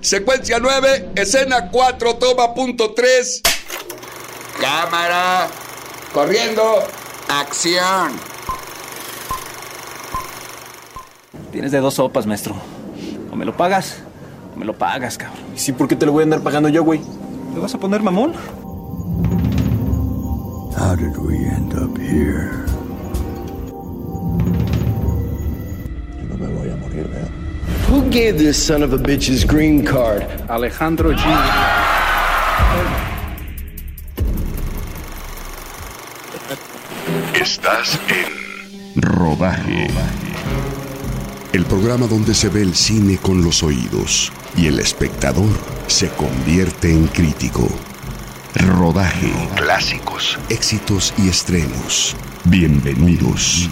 secuencia 9, escena 4, toma punto 3. Cámara, corriendo, acción. Tienes de dos sopas, maestro. O me lo pagas, o me lo pagas, cabrón. ¿Y sí, por qué te lo voy a andar pagando yo, güey? ¿Te vas a poner mamón? How did we end up here? Yo no me voy a morir, ¿verdad? Who gave this son of a bitch's green card? Alejandro G. Estás en Rodaje. El programa donde se ve el cine con los oídos y el espectador se convierte en crítico. Rodaje. Clásicos, éxitos y estrenos. Bienvenidos.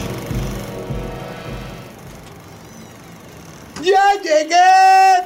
¡Ya llegué!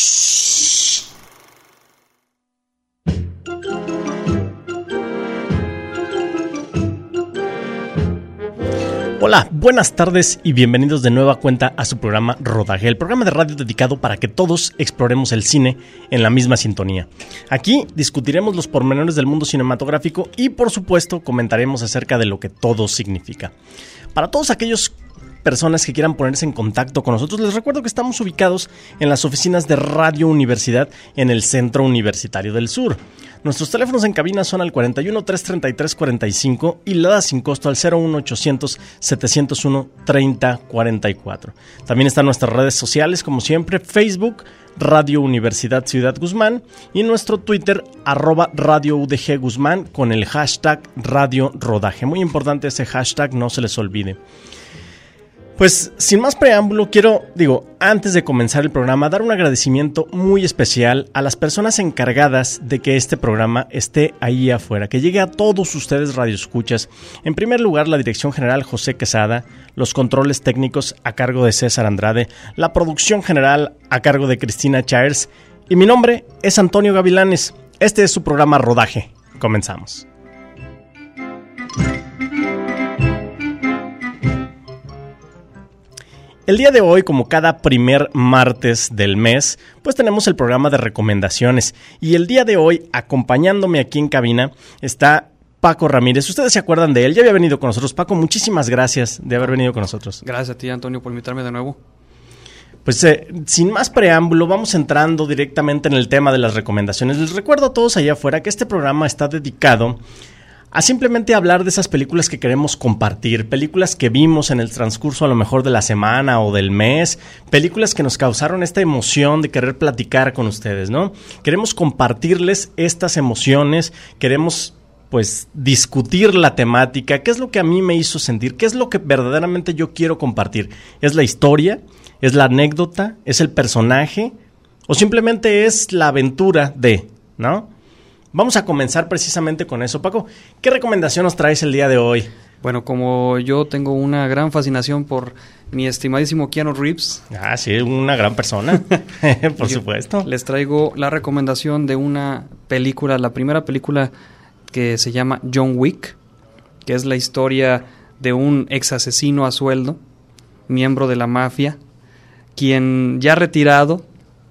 Hola, buenas tardes y bienvenidos de nueva cuenta a su programa Rodaje, el programa de radio dedicado para que todos exploremos el cine en la misma sintonía. Aquí discutiremos los pormenores del mundo cinematográfico y, por supuesto, comentaremos acerca de lo que todo significa. Para todos aquellos personas que quieran ponerse en contacto con nosotros, les recuerdo que estamos ubicados en las oficinas de Radio Universidad en el Centro Universitario del Sur. Nuestros teléfonos en cabina son al 41 333 45 y la sin costo al 01800 701 3044. También están nuestras redes sociales, como siempre, Facebook, Radio Universidad Ciudad Guzmán, y nuestro Twitter, @Radio UDG Guzmán, con el hashtag Radio Rodaje. Muy importante ese hashtag, no se les olvide. Pues sin más preámbulo, antes de comenzar el programa, dar un agradecimiento muy especial a las personas encargadas de que este programa esté ahí afuera, que llegue a todos ustedes radioescuchas. En primer lugar, la dirección general José Quesada, los controles técnicos a cargo de César Andrade, la producción general a cargo de Cristina Chávez, y mi nombre es Antonio Gavilanes. Este es su programa Rodaje. Comenzamos. El día de hoy, como cada primer martes del mes, pues tenemos el programa de recomendaciones. Y el día de hoy, acompañándome aquí en cabina, está Paco Ramírez. Ustedes se acuerdan de él, ya había venido con nosotros. Paco, muchísimas gracias de haber venido con nosotros. Gracias a ti, Antonio, por invitarme de nuevo. Pues sin más preámbulo, vamos entrando directamente en el tema de las recomendaciones. Les recuerdo a todos allá afuera que este programa está dedicado a simplemente hablar de esas películas que queremos compartir, películas que vimos en el transcurso a lo mejor de la semana o del mes, películas que nos causaron esta emoción de querer platicar con ustedes, ¿no? Queremos compartirles estas emociones, queremos pues discutir la temática, qué es lo que a mí me hizo sentir, qué es lo que verdaderamente yo quiero compartir. ¿Es la historia? ¿Es la anécdota? ¿Es el personaje? ¿O simplemente es la aventura de, ¿no? Vamos a comenzar precisamente con eso. Paco, ¿qué recomendación nos traes el día de hoy? Bueno, como yo tengo una gran fascinación por mi estimadísimo Keanu Reeves. Ah, sí, una gran persona, por supuesto. Les traigo la recomendación de una película, la primera película que se llama John Wick, que es la historia de un ex asesino a sueldo, miembro de la mafia, quien ya retirado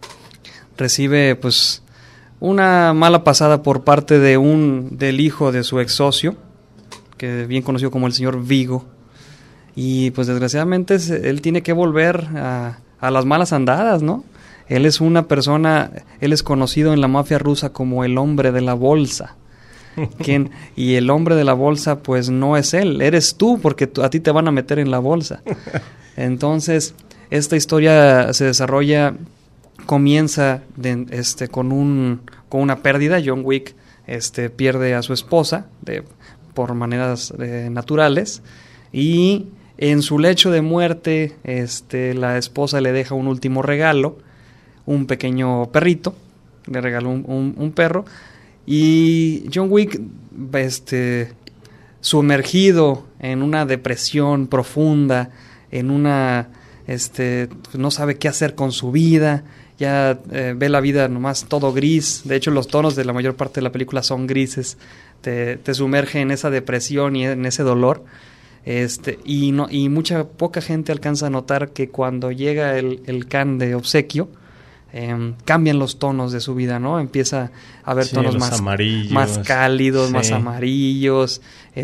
recibe pues una mala pasada por parte del hijo de su ex socio, que bien conocido como el señor Vigo, y pues desgraciadamente él tiene que volver a las malas andadas, ¿no? Él es conocido en la mafia rusa como el hombre de la bolsa. Y el hombre de la bolsa pues no es él, eres tú, porque a ti te van a meter en la bolsa. Entonces esta historia se desarrolla, comienza con una pérdida. John Wick pierde a su esposa por maneras naturales, y en su lecho de muerte la esposa le deja un último regalo, un pequeño perrito, le regaló un perro, y John Wick sumergido en una depresión profunda, en una no sabe qué hacer con su vida. Ya ve la vida nomás todo gris. De hecho, los tonos de la mayor parte de la película son grises. Te sumerge en esa depresión y en ese dolor. Y poca gente alcanza a notar que cuando llega el can de obsequio, cambian los tonos de su vida, ¿no? Empieza a ver tonos más cálidos, más amarillos.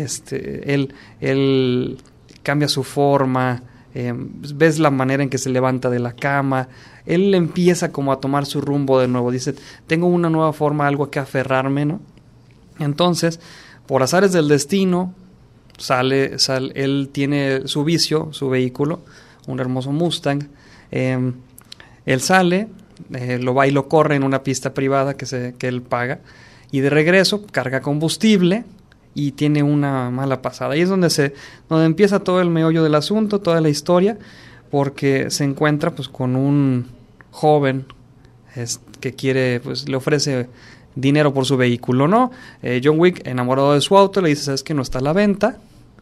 Él cambia su forma. Ves la manera en que se levanta de la cama. Él empieza como a tomar su rumbo de nuevo. Dice, tengo una nueva forma, algo a que aferrarme, ¿no? Entonces, por azares del destino, él tiene su vicio, su vehículo, un hermoso Mustang. Él sale, lo va y lo corre en una pista privada que él paga, y de regreso carga combustible y tiene una mala pasada. Y es donde empieza todo el meollo del asunto, toda la historia, porque se encuentra pues con un joven que quiere, pues le ofrece dinero por su vehículo, ¿no? John Wick, enamorado de su auto, le dice, ¿sabes qué? No está a la venta.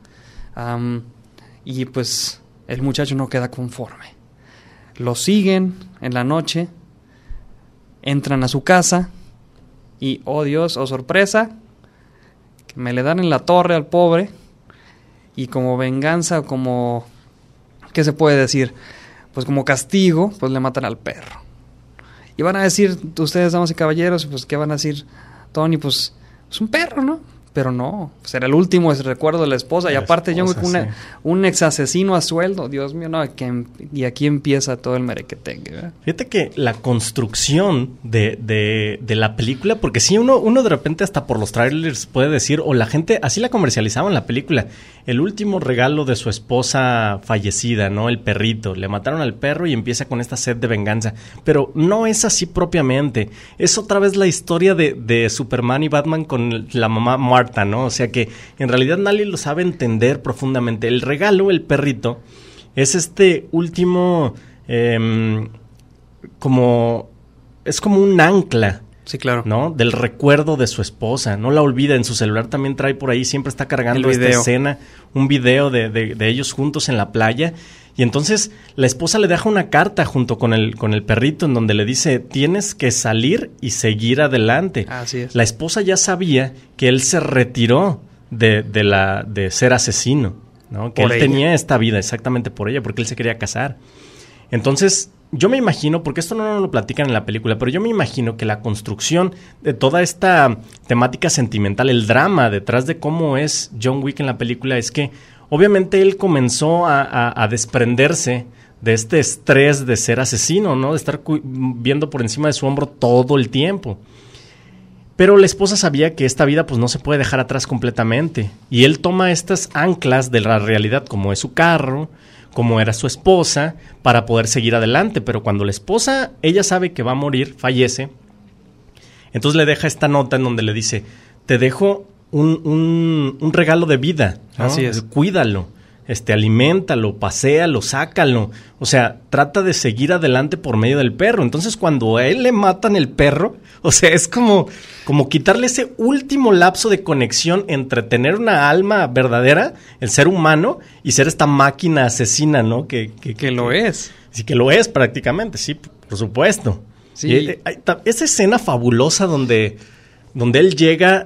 Y pues el muchacho no queda conforme. Lo siguen en la noche, entran a su casa y, oh Dios, oh sorpresa, que me le dan en la torre al pobre, y como venganza, o como, ¿qué se puede decir? Pues como castigo, pues le matan al perro. Y van a decir, ustedes, damas y caballeros, pues ¿qué van a decir? Tony, pues es un perro, ¿no? Pero no, pues era el último recuerdo de la esposa. Y aparte John Wick, un ex asesino a sueldo. Dios mío, no, y aquí empieza todo el merequetengue, ¿verdad? Fíjate que la construcción de la película, porque sí, uno de repente hasta por los trailers puede decir, o la gente, así la comercializaban la película, el último regalo de su esposa fallecida, ¿no? El perrito. Le mataron al perro y empieza con esta sed de venganza. Pero no es así propiamente. Es otra vez la historia de Superman y Batman con la mamá Marta, ¿no? O sea que en realidad nadie lo sabe entender profundamente. El regalo, el perrito, es este último es como un ancla. Sí, claro. ¿No? Del recuerdo de su esposa. No la olvida. En su celular también trae por ahí, siempre está cargando esta escena, un video de ellos juntos en la playa. Y entonces la esposa le deja una carta junto con el perrito en donde le dice, tienes que salir y seguir adelante. Así es. La esposa ya sabía que él se retiró de ser asesino, ¿no? Que él tenía esta vida exactamente por ella, porque él se quería casar. Entonces, yo me imagino, porque esto no lo platican en la película, pero yo me imagino que la construcción de toda esta temática sentimental, el drama detrás de cómo es John Wick en la película, es que obviamente él comenzó a desprenderse de este estrés de ser asesino, ¿no? De estar viendo por encima de su hombro todo el tiempo. Pero la esposa sabía que esta vida pues no se puede dejar atrás completamente. Y él toma estas anclas de la realidad, como es su carro, como era su esposa, para poder seguir adelante. Pero cuando la esposa, ella sabe que va a morir, fallece, entonces le deja esta nota en donde le dice, te dejo un regalo de vida, ¿no? Así es. Cuídalo, aliméntalo, paséalo, sácalo. O sea, trata de seguir adelante por medio del perro. Entonces, cuando a él le matan el perro, o sea, es como quitarle ese último lapso de conexión entre tener una alma verdadera, el ser humano, y ser esta máquina asesina, ¿no? Que lo es. Sí, que lo es prácticamente, sí, por supuesto. Sí. Y, esa escena fabulosa donde él llega,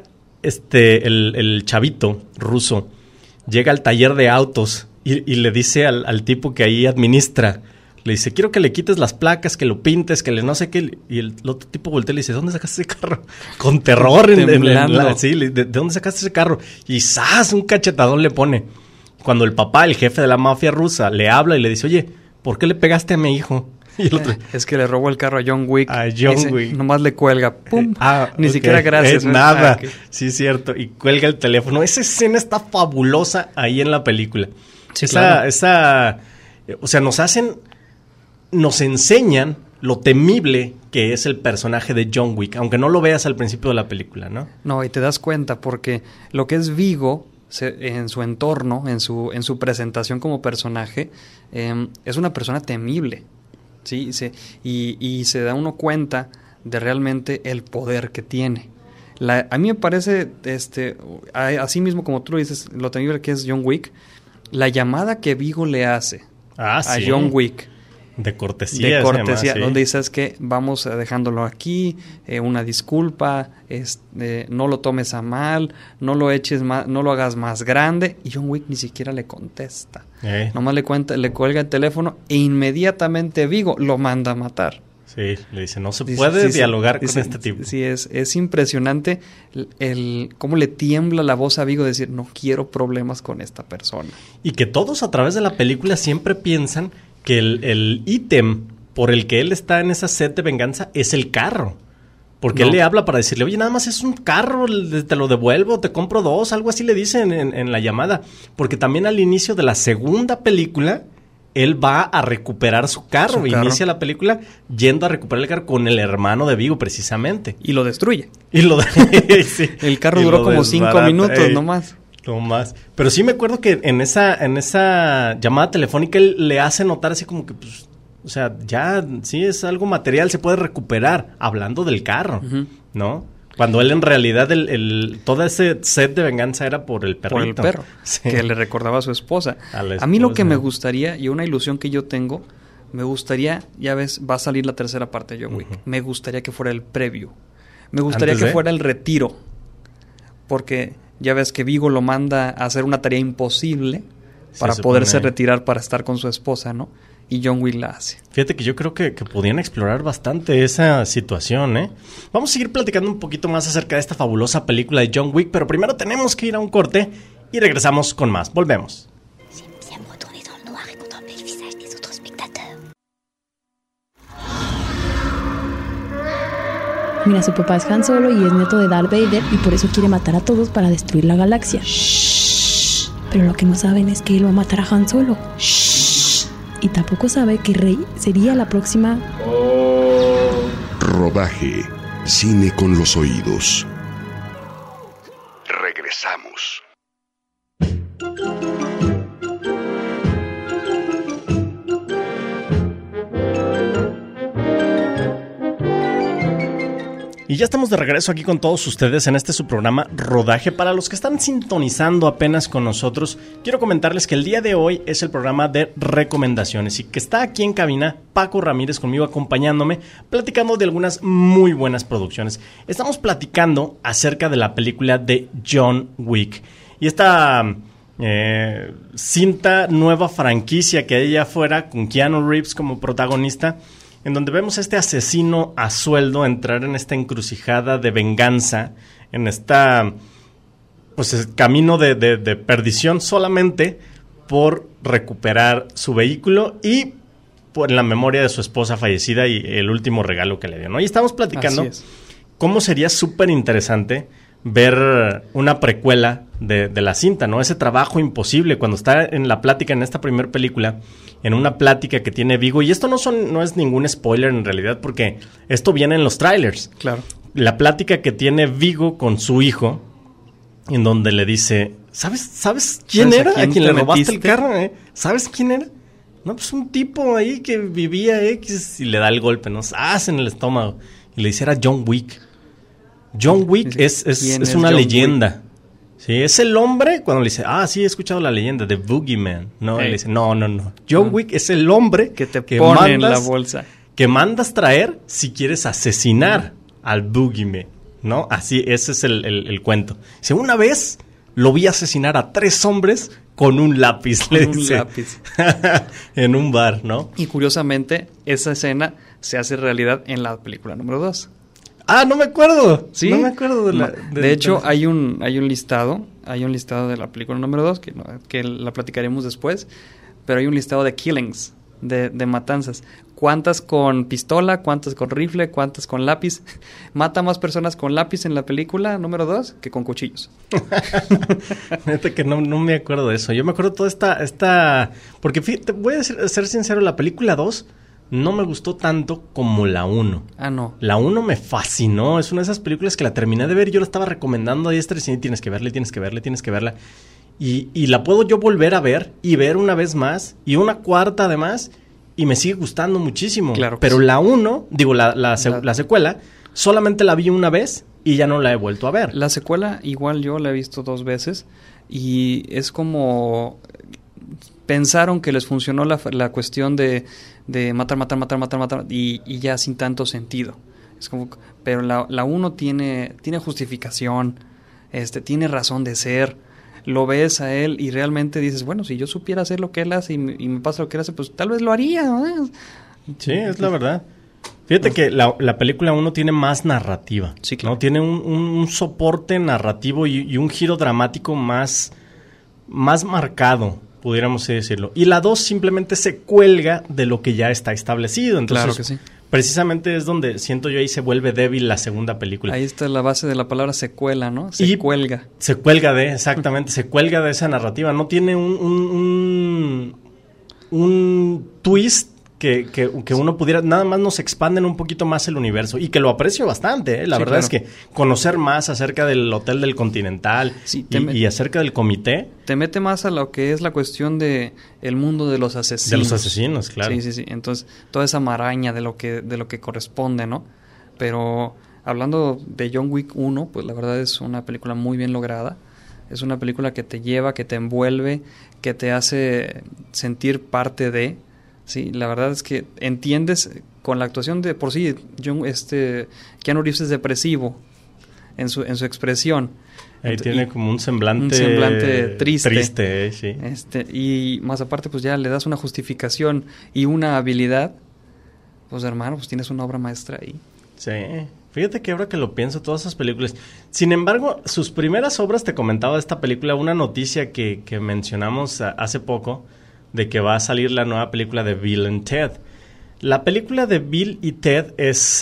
el chavito ruso, llega al taller de autos y le dice al tipo que ahí administra, le dice, quiero que le quites las placas, que lo pintes, que le no sé qué. Y el otro tipo voltea y le dice, ¿dónde sacaste ese carro? Con terror. Sí, ¿de dónde sacaste ese carro? Y ¡zas! Un cachetadón le pone. Cuando el papá, el jefe de la mafia rusa, le habla y le dice, oye, ¿por qué le pegaste a mi hijo? Y el otro, es que le robó el carro a John Wick. A John Wick. Nomás le cuelga. ¡Pum! Ni siquiera gracias. Nada. Okay. Sí, es cierto. Y cuelga el teléfono. Esa escena está fabulosa ahí en la película. Sí, claro. O sea, nos enseñan lo temible que es el personaje de John Wick, aunque no lo veas al principio de la película, ¿no? No, y te das cuenta porque lo que es Vigo en su entorno, en su presentación como personaje, es una persona temible, ¿sí? Y se da uno cuenta de realmente el poder que tiene. A mí me parece, así mismo como tú lo dices, lo temible que es John Wick, la llamada que Vigo le hace a John Wick. De cortesía. Sí. Donde dices que vamos dejándolo aquí, una disculpa, no lo tomes a mal, no lo eches más, no lo hagas más grande. Y John Wick ni siquiera le contesta. Nomás le cuelga el teléfono e inmediatamente Vigo lo manda a matar. Sí, le dice, no se puede dialogar con este tipo. Sí, es impresionante cómo le tiembla la voz a Vigo de decir, no quiero problemas con esta persona. Y que todos a través de la película siempre piensan que el ítem por el que él está en esa sed de venganza es el carro. Porque él le habla para decirle, oye, nada más es un carro, te lo devuelvo, te compro 2, algo así le dicen en la llamada. Porque también al inicio de la segunda película, él va a recuperar su carro. Inicia la película yendo a recuperar el carro con el hermano de Vigo, precisamente. Y lo destruye. Sí. El carro duró como 5 minutos nomás. No más. Pero sí me acuerdo que en esa llamada telefónica él le hace notar así como que, pues, o sea, ya sí es algo material, se puede recuperar, hablando del carro, ¿no? Cuando él en realidad, toda ese set de venganza era por el perrito. Por el perro, sí. Que le recordaba a su esposa. A mí lo que me gustaría, y una ilusión que yo tengo, me gustaría, ya ves, va a salir la tercera parte de John Wick, me gustaría que fuera el preview. Me gustaría que fuera el retiro, porque ya ves que Vigo lo manda a hacer una tarea imposible para poderse retirar para estar con su esposa, ¿no? Y John Wick la hace. Fíjate que yo creo que podían explorar bastante esa situación, ¿eh? Vamos a seguir platicando un poquito más acerca de esta fabulosa película de John Wick, pero primero tenemos que ir a un corte y regresamos con más. Volvemos. Mira, su papá es Han Solo y es nieto de Darth Vader y por eso quiere matar a todos para destruir la galaxia. Shh. Pero lo que no saben es que él va a matar a Han Solo. Shh. Y tampoco sabe que Rey sería la próxima. Rodaje. Cine con los oídos. Regresamos. Y ya estamos de regreso aquí con todos ustedes en este su programa Rodaje. Para los que están sintonizando apenas con nosotros, quiero comentarles que el día de hoy es el programa de recomendaciones y que está aquí en cabina Paco Ramírez conmigo acompañándome, platicando de algunas muy buenas producciones. Estamos platicando acerca de la película de John Wick y esta cinta, nueva franquicia que hay allá afuera con Keanu Reeves como protagonista, en donde vemos a este asesino a sueldo entrar en esta encrucijada de venganza, en esta pues camino de perdición solamente por recuperar su vehículo y por la memoria de su esposa fallecida y el último regalo que le dio, ¿no? Y estamos platicando cómo sería súper interesante ver una precuela de la cinta, ¿no? Ese trabajo imposible cuando está en la plática en esta primera película, en una plática que tiene Vigo, y esto no es ningún spoiler en realidad porque esto viene en los trailers. Claro. La plática que tiene Vigo con su hijo, en donde le dice, ¿sabes quién era? ¿A quién le robaste el carro? ¿Sabes quién era? No, pues un tipo ahí que vivía X, y le da el golpe, ¿no? En el estómago. Y le dice, era John Wick. John Wick es una leyenda. Sí, es el hombre, cuando le dice, sí, he escuchado la leyenda de Boogeyman. No, él dice, no. John Wick es el hombre que te pone en la bolsa. Que mandas traer si quieres asesinar al Boogeyman, ¿no? Así, ese es el cuento. Dice, una vez lo vi asesinar a 3 hombres con un lápiz, le dice. Un lápiz. En un bar, ¿no? Y curiosamente, esa escena se hace realidad en la película número 2. No me acuerdo. Sí. No me acuerdo de hecho, hay un listado de la película número 2 que la platicaremos después, pero hay un listado de killings, de matanzas. ¿Cuántas con pistola? ¿Cuántas con rifle? ¿Cuántas con lápiz? Mata más personas con lápiz en la película número 2 que con cuchillos. Fíjate que no me acuerdo de eso. Yo me acuerdo toda esta porque fíjate, voy a ser sincero, la película 2 no me gustó tanto como la 1. No. La 1 me fascinó. Es una de esas películas que la terminé de ver y yo la estaba recomendando a diestra y siniestra. Tienes que verla. Y la puedo yo volver a ver y ver una vez más y una cuarta además y me sigue gustando muchísimo. Claro. Pero la 1, digo, la secuela, solamente la vi una vez y ya no la he vuelto a ver. La secuela igual yo la he visto 2 veces y es como... Pensaron que les funcionó la cuestión de matar y ya sin tanto sentido. Es como, pero la 1 tiene justificación, tiene razón de ser. Lo ves a él y realmente dices, bueno, si yo supiera hacer lo que él hace y me pasa lo que él hace, pues tal vez lo haría, ¿no? Sí, es la verdad. Fíjate que la película 1 tiene más narrativa, sí, claro. ¿no? Tiene un soporte narrativo y un giro dramático más marcado, pudiéramos decirlo. Y la 2 simplemente se cuelga de lo que ya está establecido. Entonces, claro que sí. Precisamente es donde siento yo ahí se vuelve débil la segunda película. Ahí está la base de la palabra secuela, ¿no? Se cuelga. Se cuelga exactamente, se cuelga de esa narrativa. No tiene un twist que uno pudiera, nada más nos expanden un poquito más el universo y que lo aprecio bastante, ¿eh? La verdad es que conocer más acerca del Hotel del Continental y acerca del comité. Te mete más a lo que es la cuestión de el mundo de los asesinos. De los asesinos, claro. Sí. Entonces, toda esa maraña de lo que corresponde, ¿no? Pero hablando de John Wick 1, pues la verdad es una película muy bien lograda. Es una película que te lleva, que te envuelve, que te hace sentir parte de... Sí, la verdad es que entiendes con la actuación de por sí, Keanu Reeves es depresivo en su expresión. Ahí tiene como un semblante triste, sí. Y más aparte, pues ya le das una justificación y una habilidad. Pues hermano, pues tienes una obra maestra ahí. Sí. Fíjate que ahora que lo pienso, todas esas películas... Sin embargo, sus primeras obras, te comentaba de esta película, una noticia que mencionamos hace poco, de que va a salir la nueva película de Bill and Ted. La película de Bill y Ted es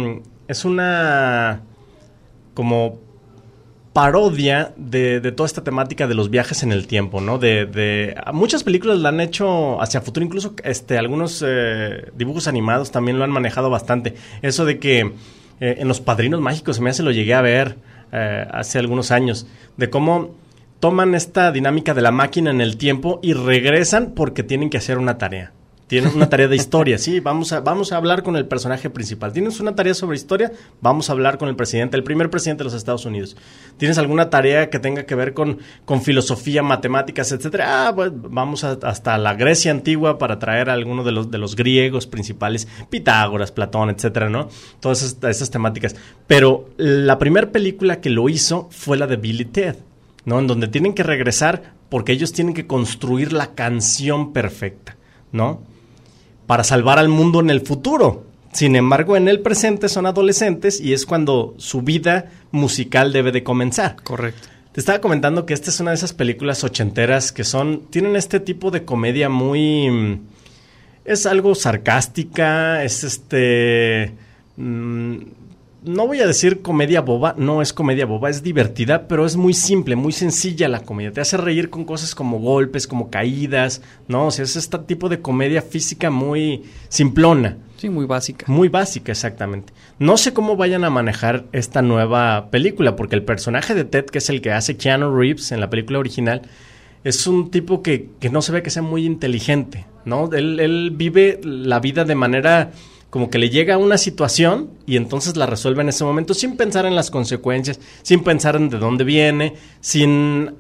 una como parodia de toda esta temática de los viajes en el tiempo, ¿no? Muchas películas la han hecho hacia futuro, incluso algunos dibujos animados también lo han manejado bastante. Eso de que en Los Padrinos Mágicos, se me hace, lo llegué a ver hace algunos años, de cómo toman esta dinámica de la máquina en el tiempo y regresan porque tienen que hacer una tarea. Tienen una tarea de historia, sí, vamos a hablar con el personaje principal. ¿Tienes una tarea sobre historia? Vamos a hablar con el primer presidente de los Estados Unidos. ¿Tienes alguna tarea que tenga que ver con filosofía, matemáticas, etcétera? Pues vamos hasta la Grecia antigua para traer a alguno de los griegos principales, Pitágoras, Platón, etcétera, ¿no? Todas esas temáticas. Pero la primera película que lo hizo fue la de Bill y Ted, ¿no? En donde tienen que regresar porque ellos tienen que construir la canción perfecta, ¿no? Para salvar al mundo en el futuro. Sin embargo, en el presente son adolescentes y es cuando su vida musical debe de comenzar. Correcto. Te estaba comentando que esta es una de esas películas ochenteras que tienen este tipo de comedia muy... es algo sarcástica, es no voy a decir comedia boba, no es comedia boba, es divertida, pero es muy simple, muy sencilla la comedia. Te hace reír con cosas como golpes, como caídas, ¿no? O sea, es este tipo de comedia física muy simplona. Sí, muy básica. Muy básica, exactamente. No sé cómo vayan a manejar esta nueva película, porque el personaje de Ted, que es el que hace Keanu Reeves en la película original, es un tipo que no se ve que sea muy inteligente, ¿no? Él vive la vida de manera... como que le llega una situación y entonces la resuelve en ese momento sin pensar en las consecuencias, sin pensar en de dónde viene, sin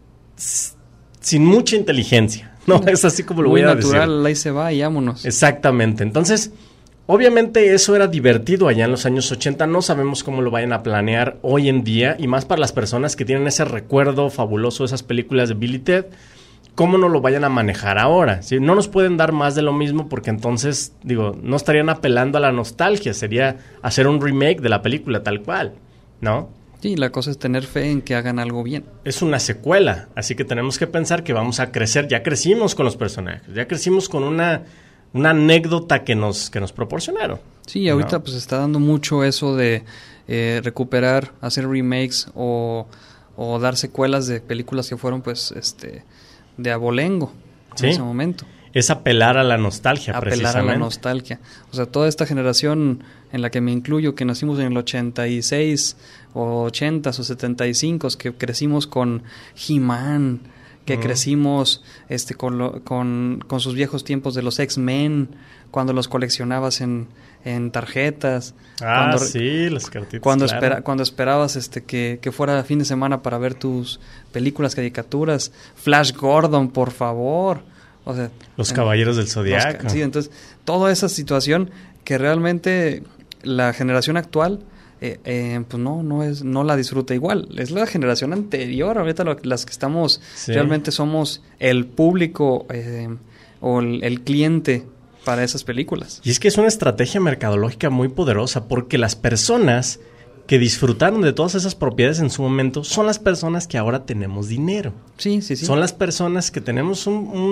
mucha inteligencia, ¿no? Es así como lo voy a decir. Muy natural, ahí se va y vámonos. Exactamente. Entonces, obviamente eso era divertido allá en los años 80. No sabemos cómo lo vayan a planear hoy en día, y más para las personas que tienen ese recuerdo fabuloso de esas películas de Bill y Ted. ¿Cómo no lo vayan a manejar ahora? ¿Sí? No nos pueden dar más de lo mismo porque entonces, no estarían apelando a la nostalgia. Sería hacer un remake de la película tal cual, ¿no? Sí, la cosa es tener fe en que hagan algo bien. Es una secuela, así que tenemos que pensar que vamos a crecer. Ya crecimos con los personajes, ya crecimos con una anécdota que nos proporcionaron. Sí, ahorita pues está dando mucho eso de recuperar, hacer remakes o dar secuelas de películas que fueron pues de abolengo en ese momento. Es apelar a la nostalgia, precisamente. Apelar a la nostalgia. O sea, toda esta generación en la que me incluyo, que nacimos en el 86 o 80s o 75s, que crecimos con He-Man, que crecimos con sus viejos tiempos de los X-Men, cuando los coleccionabas en tarjetas. Sí, las cartitas. Cuando esperabas que fuera fin de semana para ver tus películas, caricaturas. Flash Gordon, por favor. O sea, los Caballeros del Zodiaco. Sí, entonces, toda esa situación que realmente la generación actual pues no la disfruta igual. Es la generación anterior. Ahorita las que estamos realmente somos el público o el cliente para esas películas. Y es que es una estrategia mercadológica muy poderosa, porque las personas que disfrutaron de todas esas propiedades en su momento son las personas que ahora tenemos dinero. Sí. Son las personas que tenemos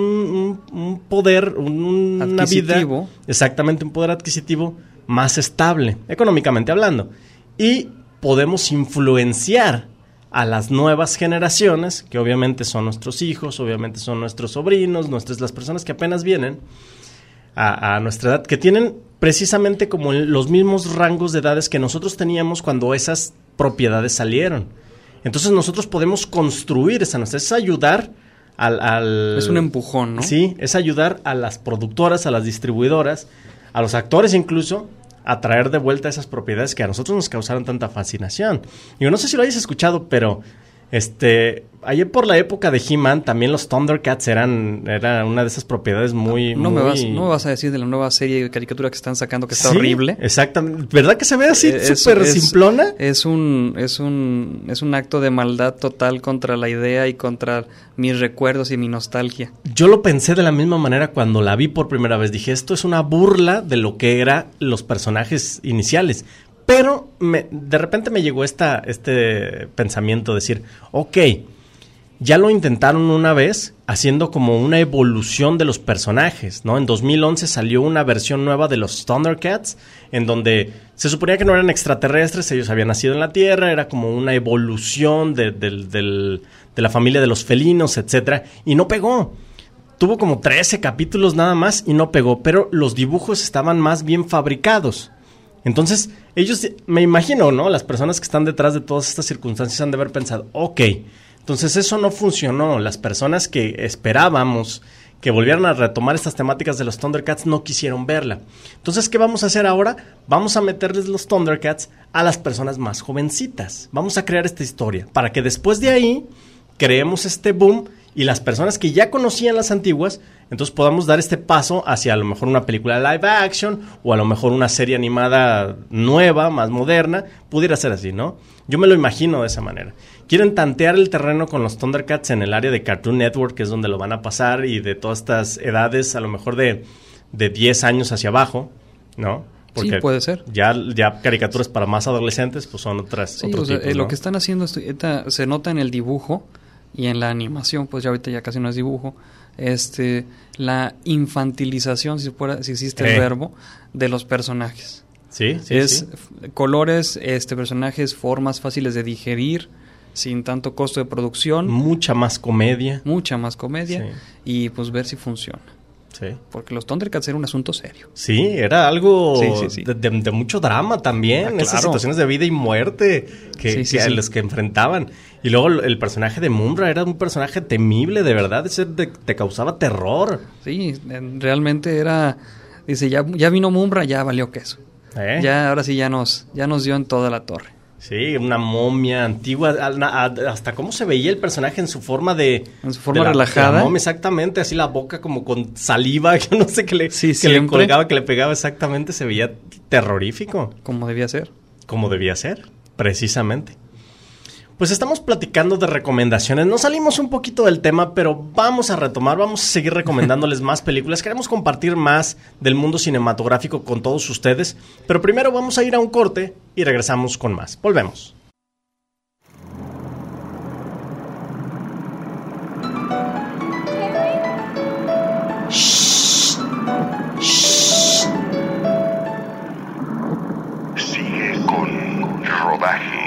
un poder, una vida, exactamente, un poder adquisitivo más estable, económicamente hablando. Y podemos influenciar a las nuevas generaciones, que obviamente son nuestros hijos, obviamente son nuestros sobrinos, las personas que apenas vienen a nuestra edad, que tienen precisamente como los mismos rangos de edades que nosotros teníamos cuando esas propiedades salieron. Entonces nosotros podemos construir esa nuestra, es ayudar es un empujón, ¿no? Sí, es ayudar a las productoras, a las distribuidoras, a los actores incluso, a traer de vuelta esas propiedades que a nosotros nos causaron tanta fascinación. Yo no sé si lo hayas escuchado, pero ayer por la época de He-Man también los Thundercats era una de esas propiedades muy... No me vas a decir de la nueva serie de caricatura que están sacando que está horrible. Exactamente. ¿Verdad que se ve así súper simplona? Es un acto de maldad total contra la idea y contra mis recuerdos y mi nostalgia. Yo lo pensé de la misma manera cuando la vi por primera vez. Dije, esto es una burla de lo que eran los personajes iniciales. Pero de repente me llegó este pensamiento, decir, ok, ya lo intentaron una vez haciendo como una evolución de los personajes, ¿no? En 2011 salió una versión nueva de los Thundercats, en donde se suponía que no eran extraterrestres, ellos habían nacido en la Tierra, era como una evolución de la familia de los felinos, etcétera, y no pegó. Tuvo como 13 capítulos nada más y no pegó, pero los dibujos estaban más bien fabricados. Entonces, ellos, me imagino, ¿no? Las personas que están detrás de todas estas circunstancias han de haber pensado, ok, entonces eso no funcionó. Las personas que esperábamos que volvieran a retomar estas temáticas de los Thundercats no quisieron verla. Entonces, ¿qué vamos a hacer ahora? Vamos a meterles los Thundercats a las personas más jovencitas. Vamos a crear esta historia para que después de ahí creemos este boom y las personas que ya conocían las antiguas, entonces podamos dar este paso hacia a lo mejor una película live action o a lo mejor una serie animada nueva, más moderna, pudiera ser así, ¿no? Yo me lo imagino de esa manera. Quieren tantear el terreno con los Thundercats en el área de Cartoon Network, que es donde lo van a pasar, y de todas estas edades, a lo mejor de 10 años hacia abajo, ¿no? Porque sí, puede ser. Ya caricaturas para más adolescentes, pues son otros tipos, ¿no? Lo que están haciendo se nota en el dibujo y en la animación, pues ya ahorita ya casi no es dibujo, la infantilización, si existe el verbo, de los personajes. Sí. Colores, personajes, formas fáciles de digerir, sin tanto costo de producción. Mucha más comedia. Sí. Y pues ver si funciona. Sí. Porque los Thundercats era un asunto serio. Sí, era algo sí. De mucho drama también. Claro. Esas situaciones de vida y muerte a los que enfrentaban. Y luego el personaje de Mumm-Ra era un personaje temible, de verdad. Te causaba terror. Sí, realmente era... Dice, ya vino Mumm-Ra, ya valió queso. Ya, ahora sí ya nos dio en toda la torre. Sí, una momia antigua, hasta cómo se veía el personaje en su forma relajada. La momia, exactamente, así la boca como con saliva, yo no sé qué le colgaba, que le pegaba, exactamente, se veía terrorífico. Como debía ser, precisamente. Pues estamos platicando de recomendaciones, nos salimos un poquito del tema, pero vamos a retomar, vamos a seguir recomendándoles más películas. Queremos compartir más del mundo cinematográfico con todos ustedes, pero primero vamos a ir a un corte y regresamos con más. Volvemos. Sigue con Rodaje.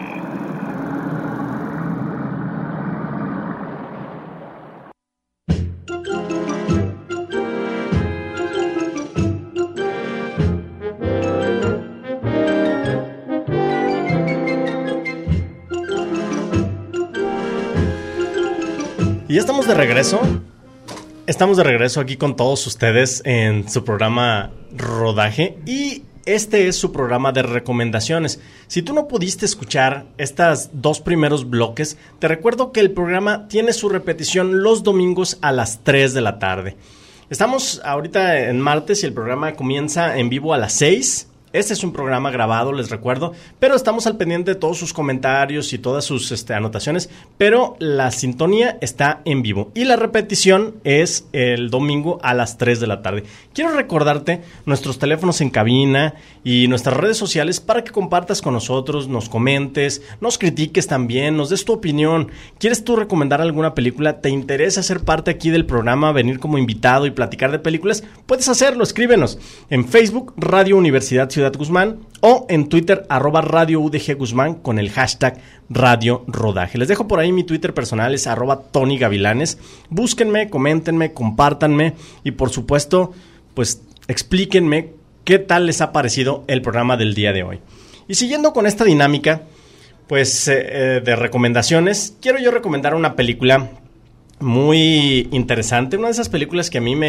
Y ya estamos de regreso. Estamos de regreso aquí con todos ustedes en su programa Rodaje. Y este es su programa de recomendaciones. Si tú no pudiste escuchar estos 2 primeros bloques, te recuerdo que el programa tiene su repetición los domingos a las 3 de la tarde. Estamos ahorita en martes y el programa comienza en vivo a las 6. Este es un programa grabado, les recuerdo, pero estamos al pendiente de todos sus comentarios y todas sus anotaciones, pero la sintonía está en vivo y la repetición es el domingo a las 3 de la tarde. Quiero recordarte nuestros teléfonos en cabina y nuestras redes sociales para que compartas con nosotros, nos comentes, nos critiques también, nos des tu opinión. ¿Quieres tú recomendar alguna película? ¿Te interesa ser parte aquí del programa, venir como invitado y platicar de películas? Puedes hacerlo, escríbenos en Facebook, Radio Universidad Ciudad Guzmán, o en Twitter, @Radio UDG Guzmán, con el hashtag Radio Rodaje. Les dejo por ahí mi Twitter personal, es @Tony Gavilanes. Búsquenme, coméntenme, compártanme y por supuesto, pues explíquenme qué tal les ha parecido el programa del día de hoy. Y siguiendo con esta dinámica, pues de recomendaciones, quiero yo recomendar una película muy interesante, una de esas películas que a mí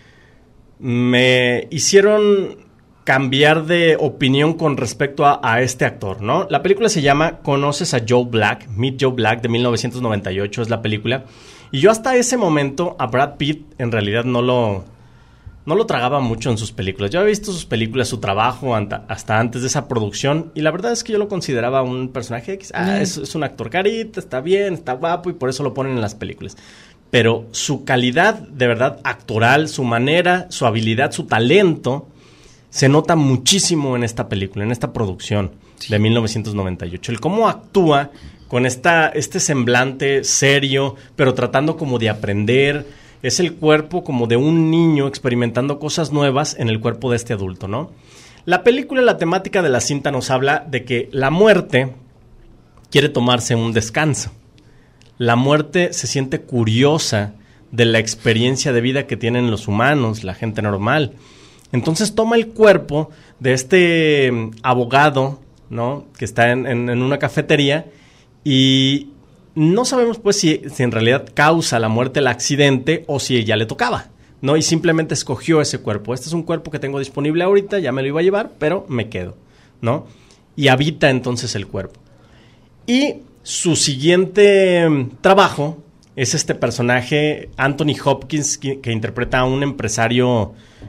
me hicieron cambiar de opinión con respecto a este actor, ¿no? La película se llama ¿Conoces a Joe Black? Meet Joe Black, de 1998 es la película. Y yo hasta ese momento a Brad Pitt en realidad no lo tragaba mucho en sus películas. Yo había visto sus películas, su trabajo hasta antes de esa producción, y la verdad es que yo lo consideraba un personaje X. Es un actor carita, está bien, está guapo y por eso lo ponen en las películas. Pero su calidad de verdad actoral, su manera, su habilidad, su talento se nota muchísimo en esta película, en esta producción de 1998. El cómo actúa con este semblante serio, pero tratando como de aprender. Es el cuerpo como de un niño experimentando cosas nuevas en el cuerpo de este adulto, ¿no? La película, la temática de la cinta nos habla de que la muerte quiere tomarse un descanso. La muerte se siente curiosa de la experiencia de vida que tienen los humanos, la gente normal. Entonces toma el cuerpo de este abogado, ¿no? Que está en una cafetería y no sabemos pues si en realidad causa la muerte el accidente o si ella le tocaba, ¿no? Y simplemente escogió ese cuerpo. Este es un cuerpo que tengo disponible ahorita, ya me lo iba a llevar, pero me quedo, ¿no? Y habita entonces el cuerpo. Y su siguiente trabajo es este personaje, Anthony Hopkins, que interpreta a un empresario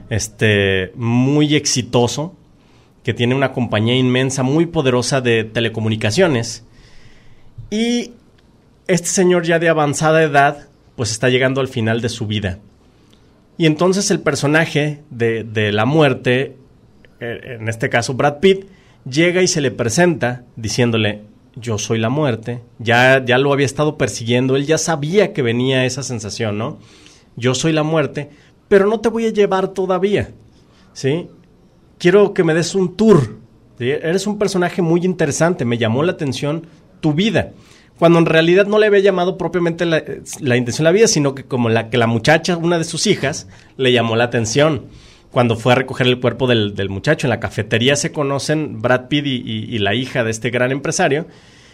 muy exitoso, que tiene una compañía inmensa, muy poderosa de telecomunicaciones. Y este señor ya de avanzada edad, pues está llegando al final de su vida. Y entonces el personaje de la muerte, en este caso Brad Pitt, llega y se le presenta diciéndole: yo soy la muerte. Ya lo había estado persiguiendo, él ya sabía que venía esa sensación, ¿no? Yo soy la muerte, pero no te voy a llevar todavía, ¿sí? Quiero que me des un tour, ¿sí? Eres un personaje muy interesante, me llamó la atención tu vida. Cuando en realidad no le había llamado propiamente la intención la vida, sino que como que la muchacha, una de sus hijas, le llamó la atención. Cuando fue a recoger el cuerpo del muchacho en la cafetería se conocen Brad Pitt y la hija de este gran empresario.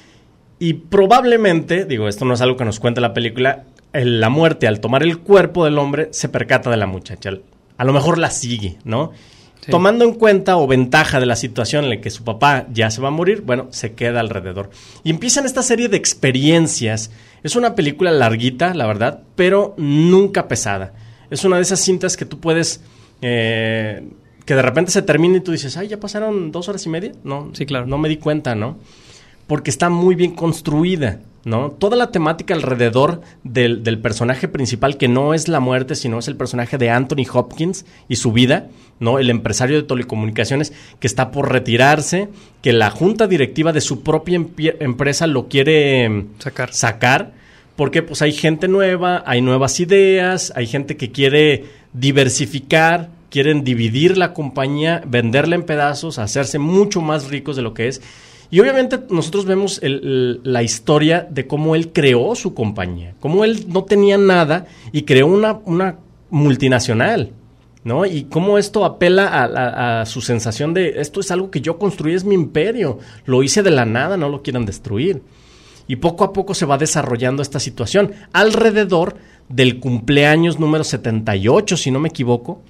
Y probablemente, digo, esto no es algo que nos cuenta la película, la muerte al tomar el cuerpo del hombre se percata de la muchacha. A lo mejor la sigue, ¿no? Sí. Tomando en cuenta o ventaja de la situación en la que su papá ya se va a morir, bueno, se queda alrededor. Y empiezan esta serie de experiencias. Es una película larguita, la verdad, pero nunca pesada. Es una de esas cintas que tú puedes... que de repente se termina y tú dices, ay, ¿ya pasaron 2 horas y media? No, sí, claro. No me di cuenta, ¿no? Porque está muy bien construida, ¿no? Toda la temática alrededor del personaje principal, que no es la muerte, sino es el personaje de Anthony Hopkins y su vida, ¿no? El empresario de telecomunicaciones que está por retirarse, que la junta directiva de su propia empresa lo quiere sacar, porque pues hay gente nueva, hay nuevas ideas, hay gente que quiere diversificar, quieren dividir la compañía, venderla en pedazos, hacerse mucho más ricos de lo que es. Y obviamente nosotros vemos la historia de cómo él creó su compañía, cómo él no tenía nada y creó una multinacional, ¿no? Y cómo esto apela a su sensación de esto es algo que yo construí, es mi imperio, lo hice de la nada, no lo quieran destruir. Y poco a poco se va desarrollando esta situación alrededor del cumpleaños número 78, si no me equivoco,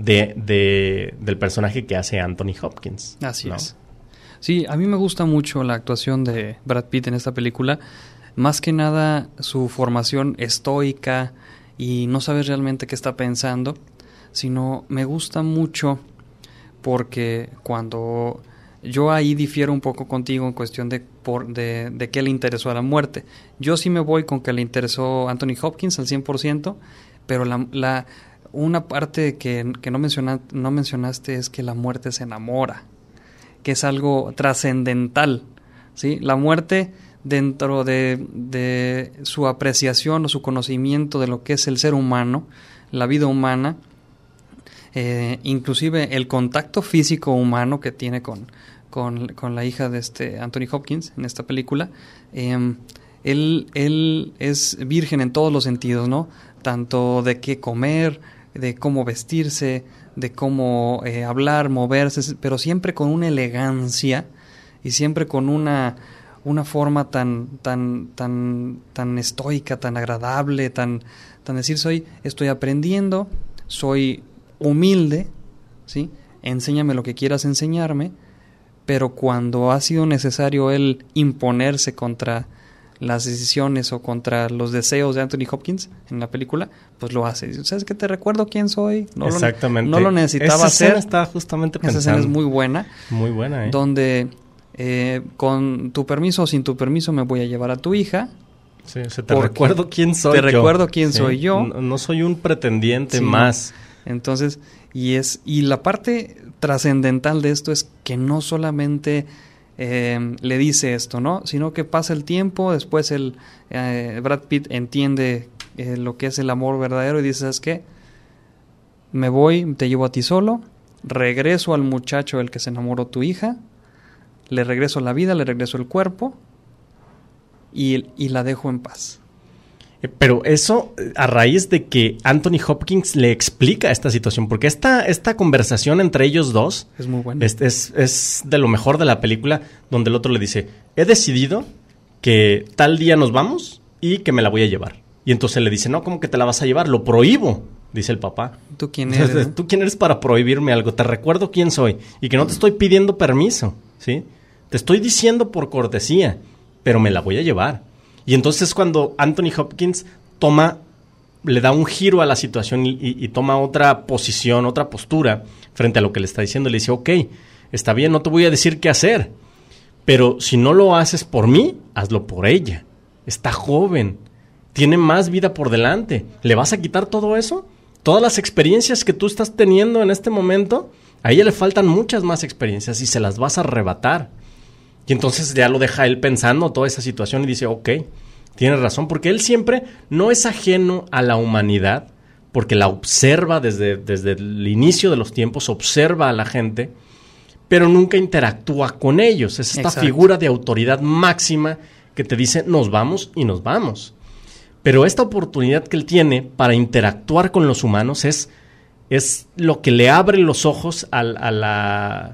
del personaje que hace Anthony Hopkins. Así, ¿no? Es. Sí, a mí me gusta mucho la actuación de Brad Pitt en esta película. Más que nada su formación estoica y no sabes realmente qué está pensando, sino me gusta mucho porque cuando yo ahí difiero un poco contigo en cuestión de qué le interesó a la muerte. Yo sí me voy con que le interesó Anthony Hopkins al 100%, pero una parte que no mencionaste es que la muerte se enamora, que es algo trascendental, ¿sí? La muerte, dentro de su apreciación o su conocimiento de lo que es el ser humano, la vida humana, inclusive el contacto físico humano que tiene con la hija de Anthony Hopkins en esta película, él es virgen en todos los sentidos, ¿no? Tanto de qué comer, de cómo vestirse, de cómo hablar, moverse, pero siempre con una elegancia y siempre con una forma tan estoica, tan agradable, tan decir, estoy aprendiendo, soy humilde, ¿sí? Enséñame lo que quieras enseñarme, pero cuando ha sido necesario él imponerse contra las decisiones o contra los deseos de Anthony Hopkins en la película, pues lo hace. ¿Sabes qué? Te recuerdo quién soy. Exactamente. No lo necesitaba hacer. Esa escena estaba justamente pensando. Esa escena es muy buena. Muy buena, ¿eh? Donde con tu permiso o sin tu permiso me voy a llevar a tu hija. Sí, o sea, te recuerdo quién soy yo. Te recuerdo quién soy yo. No soy un pretendiente más. Entonces, y la parte trascendental de esto es que no solamente le dice esto, ¿no? Sino que pasa el tiempo, después Brad Pitt entiende lo que es el amor verdadero y dice, ¿sabes qué? Me voy, te llevo a ti solo, regreso al muchacho del que se enamoró tu hija, le regreso la vida, le regreso el cuerpo y la dejo en paz. Pero eso a raíz de que Anthony Hopkins le explica esta situación, porque esta conversación entre ellos dos es muy buena. Es de lo mejor de la película, donde el otro le dice, he decidido que tal día nos vamos y que me la voy a llevar. Y entonces le dice, no, ¿cómo que te la vas a llevar? Lo prohíbo, dice el papá. ¿Tú quién eres? ¿No? ¿Tú quién eres para prohibirme algo? Te recuerdo quién soy y que no te estoy pidiendo permiso, ¿sí? Te estoy diciendo por cortesía, pero me la voy a llevar. Y entonces cuando Anthony Hopkins le da un giro a la situación y toma otra posición, otra postura frente a lo que le está diciendo, le dice, ok, está bien, no te voy a decir qué hacer, pero si no lo haces por mí, hazlo por ella. Está joven, tiene más vida por delante. ¿Le vas a quitar todo eso? Todas las experiencias que tú estás teniendo en este momento, a ella le faltan muchas más experiencias y se las vas a arrebatar. Y entonces ya lo deja él pensando toda esa situación y dice, ok, tiene razón, porque él siempre no es ajeno a la humanidad, porque la observa desde el inicio de los tiempos, observa a la gente, pero nunca interactúa con ellos. Es esta Exacto. figura de autoridad máxima que te dice, nos vamos y nos vamos. Pero esta oportunidad que él tiene para interactuar con los humanos es lo que le abre los ojos a la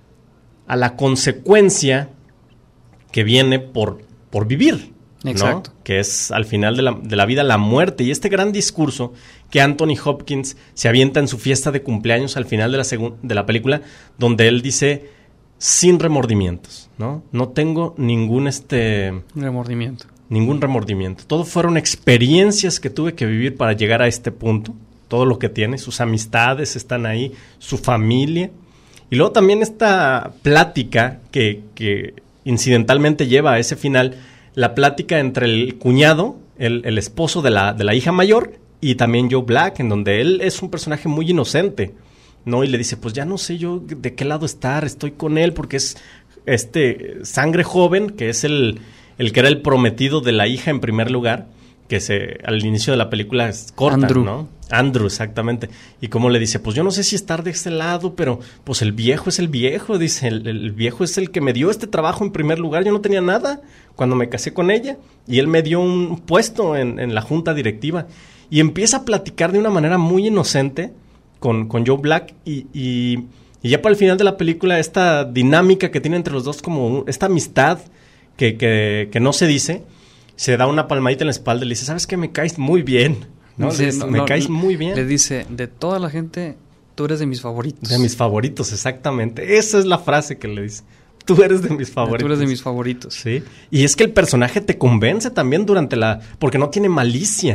consecuencia que viene por vivir, Exacto. ¿no? Que es al final de la vida la muerte. Y este gran discurso que Anthony Hopkins se avienta en su fiesta de cumpleaños al final de la película, donde él dice, sin remordimientos, ¿no? No tengo ningún remordimiento. Ningún remordimiento. Todo fueron experiencias que tuve que vivir para llegar a este punto. Todo lo que tiene, sus amistades están ahí, su familia. Y luego también esta plática que incidentalmente lleva a ese final, la plática entre el cuñado, el esposo de la hija mayor, y también Joe Black, en donde él es un personaje muy inocente, ¿no? Y le dice, pues ya no sé yo de qué lado estar, estoy con él porque es sangre joven, que es el que era el prometido de la hija en primer lugar, que al inicio de la película corta, Andrew. ¿no? Andrew, exactamente. Y como le dice, pues yo no sé si estar de este lado, pero pues el viejo es el viejo, dice, el viejo es el que me dio este trabajo en primer lugar. Yo no tenía nada cuando me casé con ella y él me dio un puesto en la junta directiva. Y empieza a platicar de una manera muy inocente con Joe Black y ya para el final de la película esta dinámica que tiene entre los dos, como esta amistad que no se dice, se da una palmadita en la espalda y le dice, ¿sabes qué? Me caes muy bien, ¿no? Sí, me caes muy bien. Le dice, de toda la gente, tú eres de mis favoritos. De mis favoritos, exactamente. Esa es la frase que le dice. Tú eres de mis favoritos. Tú eres de mis favoritos. Sí. Y es que el personaje te convence también porque no tiene malicia.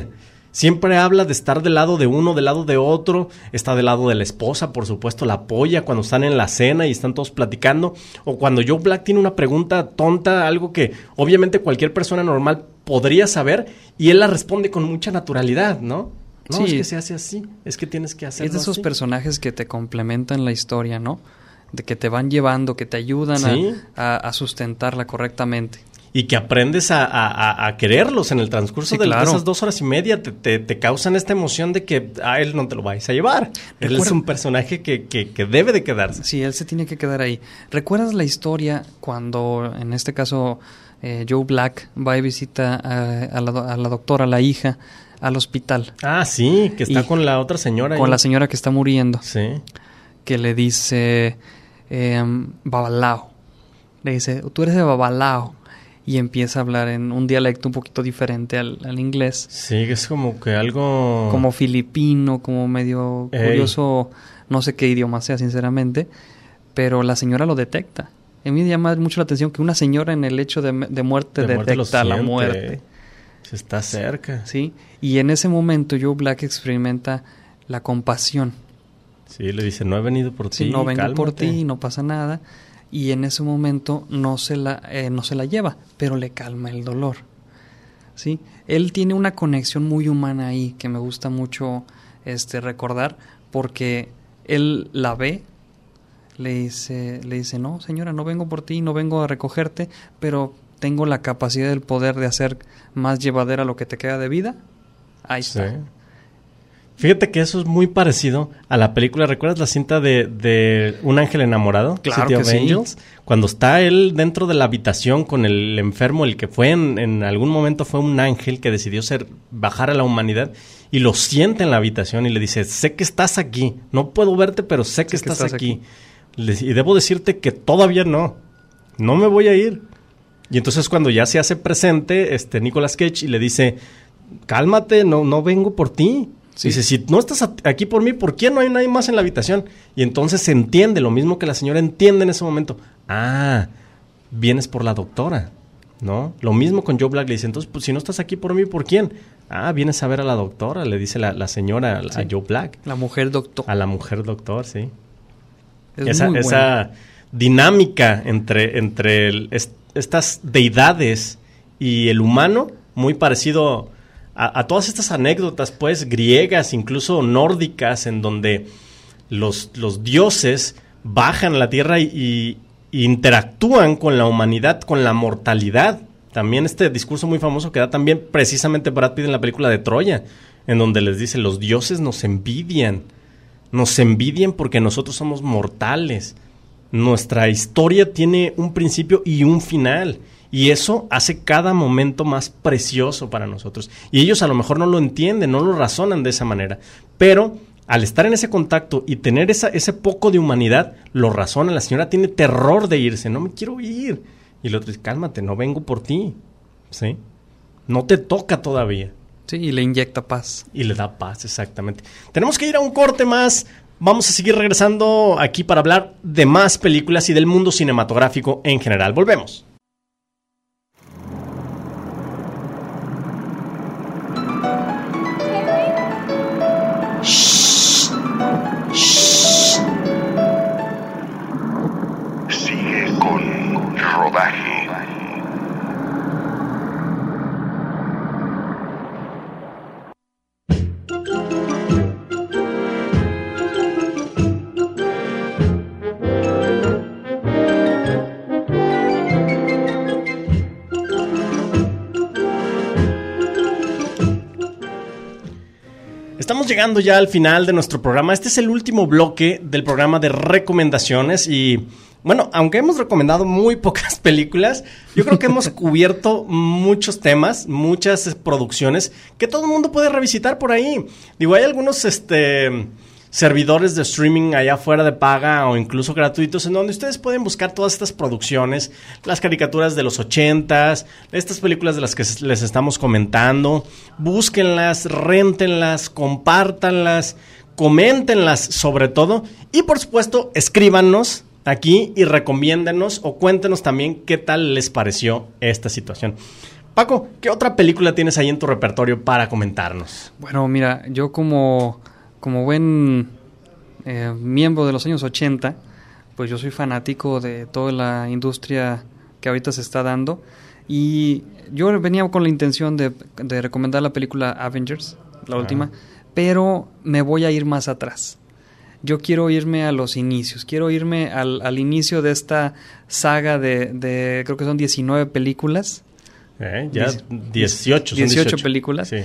Siempre habla de estar del lado de uno, del lado de otro, está del lado de la esposa, por supuesto, la apoya cuando están en la cena y están todos platicando, o cuando Joe Black tiene una pregunta tonta, algo que obviamente cualquier persona normal podría saber, y él la responde con mucha naturalidad, ¿no? No, sí. Es que se hace así, es que tienes que hacerlo así. Es de esos personajes que te complementan la historia, ¿no? De que te van llevando, que te ayudan ¿sí? a sustentarla correctamente. Y que aprendes a quererlos en el transcurso de esas 2 horas y media. Te causan esta emoción de que a él no te lo vais a llevar. Él es un personaje que debe de quedarse. Sí, él se tiene que quedar ahí. ¿Recuerdas la historia cuando, en este caso, Joe Black va y visita a la doctora, la hija, al hospital? Ah, sí, que está con la otra señora. Con la señora que está muriendo. Sí. Que le dice, Babalao. Le dice, tú eres de Babalao. Y empieza a hablar en un dialecto un poquito diferente al inglés. Sí, es como que algo... Como filipino, como medio curioso, no sé qué idioma sea, sinceramente. Pero la señora lo detecta. A mí me llama mucho la atención que una señora en el hecho de muerte detecta la muerte. Se está cerca. Sí, y en ese momento Joe Black experimenta la compasión. Sí, le dice, no he venido por ti, sí, no vengo cálmate. Por ti, no pasa nada. Y en ese momento no se la lleva, pero le calma el dolor. ¿Sí? Él tiene una conexión muy humana ahí que me gusta mucho recordar, porque él la ve, le dice, no, señora, no vengo por ti, no vengo a recogerte, pero tengo la capacidad del poder de hacer más llevadera lo que te queda de vida. Ahí está. Sí. Fíjate que eso es muy parecido a la película. ¿Recuerdas la cinta de Un ángel enamorado? Claro City que of sí. Angels. Cuando está él dentro de la habitación con el enfermo, el que fue en algún momento fue un ángel que decidió bajar a la humanidad, y lo siente en la habitación y le dice, sé que estás aquí, no puedo verte, pero sé que estás aquí. Y debo decirte que todavía no me voy a ir. Y entonces cuando ya se hace presente Nicolas Cage y le dice, cálmate, no vengo por ti. Sí. Dice, si no estás aquí por mí, ¿por qué no hay nadie más en la habitación? Y entonces se entiende, lo mismo que la señora entiende en ese momento. Ah, vienes por la doctora, ¿no? Lo mismo con Joe Black, le dice, entonces, pues si no estás aquí por mí, ¿por quién? Ah, vienes a ver a la doctora, le dice la señora a Joe Black. La mujer doctor. A la mujer doctor, sí. Esa dinámica entre estas deidades y el humano, muy parecido a todas estas anécdotas, pues, griegas, incluso nórdicas, en donde los dioses bajan a la tierra y interactúan con la humanidad, con la mortalidad. También este discurso muy famoso que da también precisamente Brad Pitt en la película de Troya, en donde les dice, los dioses nos envidian porque nosotros somos mortales. Nuestra historia tiene un principio y un final. Y eso hace cada momento más precioso para nosotros. Y ellos a lo mejor no lo entienden, no lo razonan de esa manera. Pero al estar en ese contacto y tener ese poco de humanidad, lo razonan. La señora tiene terror de irse. No me quiero ir. Y el otro dice, cálmate, no vengo por ti. ¿Sí? No te toca todavía. Sí, y le inyecta paz. Y le da paz, exactamente. Tenemos que ir a un corte más. Vamos a seguir regresando aquí para hablar de más películas y del mundo cinematográfico en general. Volvemos. Sigue con Rodaje. Estamos llegando ya al final de nuestro programa. Este es el último bloque del programa de recomendaciones y, bueno, aunque hemos recomendado muy pocas películas, yo creo que hemos cubierto muchos temas, muchas producciones que todo el mundo puede revisitar por ahí. Digo, hay algunos servidores de streaming allá afuera de paga o incluso gratuitos en donde ustedes pueden buscar todas estas producciones, las caricaturas de los 80s, estas películas de las que les estamos comentando. Búsquenlas, réntenlas, compártanlas, coméntenlas sobre todo y por supuesto escríbanos aquí y recomiéndenos o cuéntenos también qué tal les pareció esta situación. Paco, ¿qué otra película tienes ahí en tu repertorio para comentarnos? Bueno, mira, yo como buen miembro de los años 80, pues yo soy fanático de toda la industria que ahorita se está dando. Y yo venía con la intención de recomendar la película Avengers, la última, pero me voy a ir más atrás. Yo quiero irme a los inicios, quiero irme al inicio de esta saga de creo que son 19 películas. Ya 18 películas. Sí.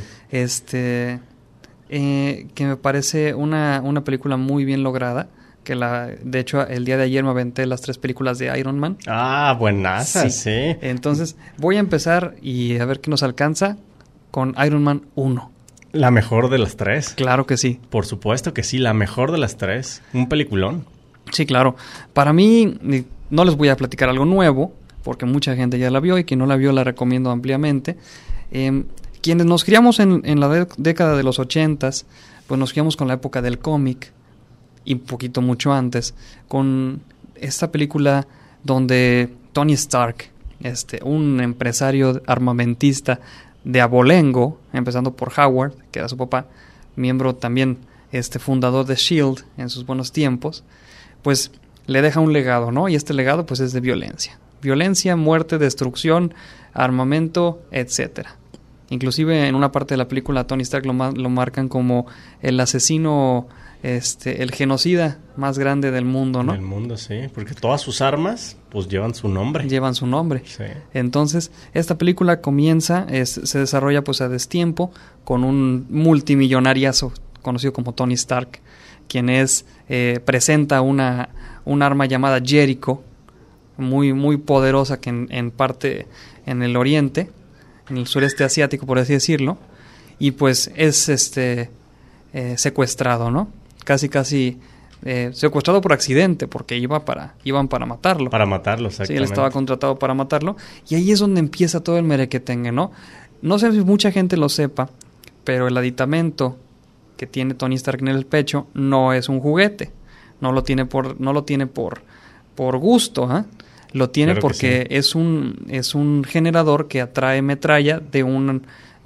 Que me parece una película muy bien lograda. De hecho, el día de ayer me aventé las 3 películas de Iron Man. Ah, buenaza, sí. Entonces, voy a empezar y a ver qué nos alcanza con Iron Man 1. ¿La mejor de las 3? Claro que sí. Por supuesto que sí, la mejor de las 3. Un peliculón. Sí, claro. Para mí, no les voy a platicar algo nuevo, porque mucha gente ya la vio y quien no la vio la recomiendo ampliamente. Quienes nos criamos en la década de los 80s, pues nos criamos con la época del cómic, y un poquito mucho antes, con esta película donde Tony Stark, un empresario armamentista de abolengo, empezando por Howard, que era su papá, miembro también fundador de S.H.I.E.L.D. en sus buenos tiempos, pues le deja un legado, ¿no? Y este legado pues es de violencia. Violencia, muerte, destrucción, armamento, etcétera. Inclusive en una parte de la película Tony Stark lo marcan como el asesino, el genocida más grande del mundo, ¿no? Del mundo, sí, porque todas sus armas pues llevan su nombre. Sí. Entonces, esta película comienza, se desarrolla pues a destiempo con un multimillonariazo conocido como Tony Stark, quien presenta un arma llamada Jericho, muy, muy poderosa, que en parte en el oriente, en el sureste asiático, por así decirlo, y pues es secuestrado, ¿no? Casi secuestrado por accidente, porque iban para matarlo. Para matarlo, exactamente. Sí, él estaba contratado para matarlo, y ahí es donde empieza todo el merequetengue, ¿no? No sé si mucha gente lo sepa, pero el aditamento que tiene Tony Stark en el pecho no es un juguete. No lo tiene por gusto, ¿eh? Lo tiene claro porque sí. es un generador que atrae metralla de un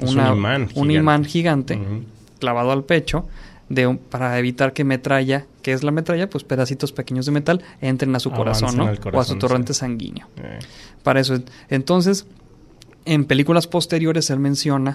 imán gigante uh-huh. clavado al pecho para evitar que metralla, que es la metralla, pues pedacitos pequeños de metal entren a su corazón, ¿no? O a su torrente sanguíneo. Para eso. Entonces, en películas posteriores él menciona